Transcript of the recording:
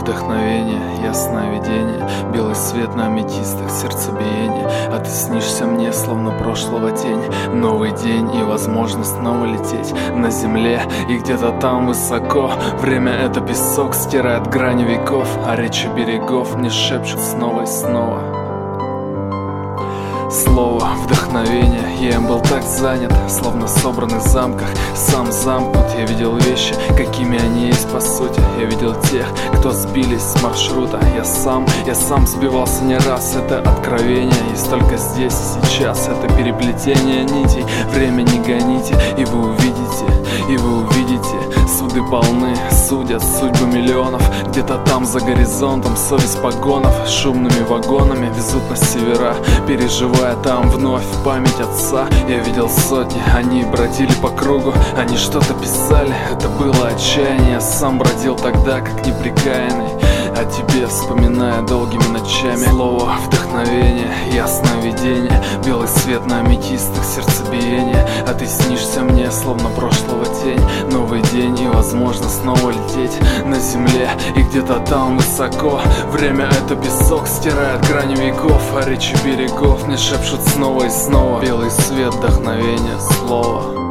вдохновение, ясное видение, белый свет на аметистах, сердцебиение. А ты снишься мне, словно прошлого тень. Новый день и возможность снова лететь на земле. И где-то там высоко время — это песок, стирает грани веков, а речи берегов мне шепчут снова и снова. Слово вдохновение, я им был так занят, словно в собранных замках, сам замкнут. Я видел вещи, какими они есть по сути. Я видел тех, кто сбились с маршрута. Я сам сбивался не раз. Это откровение есть только здесь и сейчас. Это переплетение нитей, время не гоните. И вы увидите, суды полны, судят судьбы миллионов. Где-то там за горизонтом совесть погонов шумными вагонами везут на севера, переживая там вновь память отца. Я видел сотни, они бродили по кругу, они что-то писали, это было отчаяние. Я сам бродил тогда, как неприкаянный, о тебе вспоминая долгими ночами. Слово вдохновение, ясное видение, белый свет на аметистах, сердцебиение. А ты снишься мне, словно прошлого тень. Новый день и возможно снова лететь на земле. И где-то там высоко время — это песок, стирает грани веков, а речи берегов мне шепчут снова и снова. Белый свет, вдохновение, слово.